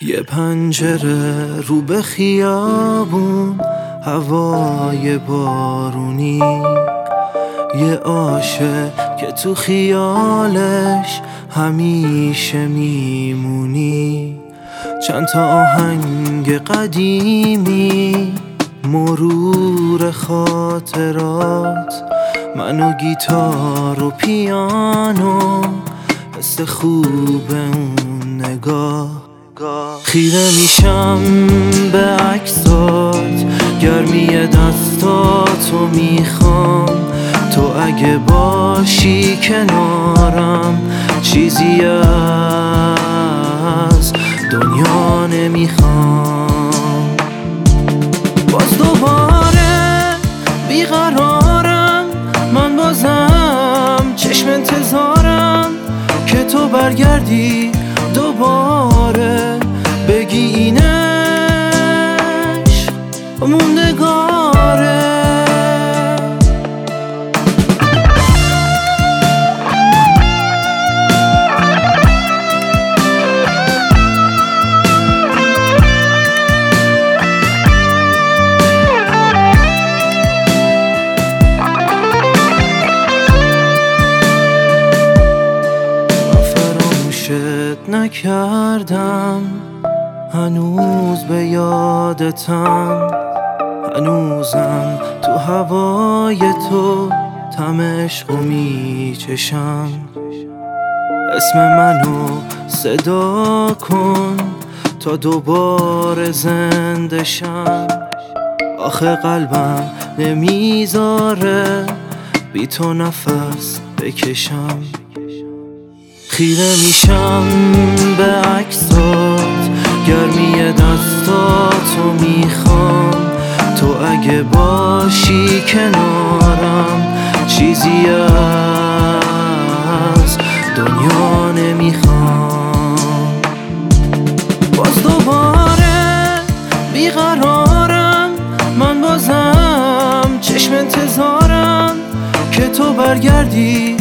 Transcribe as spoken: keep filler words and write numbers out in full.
یه پنجره رو به خیابون، هوای بارونی، یه عاشق که تو خیالش همیشه میمونی. چند تا آهنگ قدیمی، مرور خاطرات، من و گیتار و پیانو، حس خوب اون نگاه. خیره میشم به عکسات، گرمی دستاتو میخوام. تو اگه باشی کنارم، چیزی از دنیا نمیخوام. باز دوباره بیقرارم، من بازم چشم انتظارم که تو برگردی دوباره، بگی اینش موندگاره. نکردم، هنوز به یادتم، هنوزم تو هوای تو طعم عشقو میچشم. اسم منو صدا کن تا دوباره زنده شم، آخه قلبم نمیذاره بی تو نفس بکشم. خیره میشم به عکسات، گرمی دستاتو میخوام. تو اگه باشی کنارم، چیزی از دنیا نمیخوام. باز دوباره بیقرارم، من بازم چشم انتظارم که تو برگردی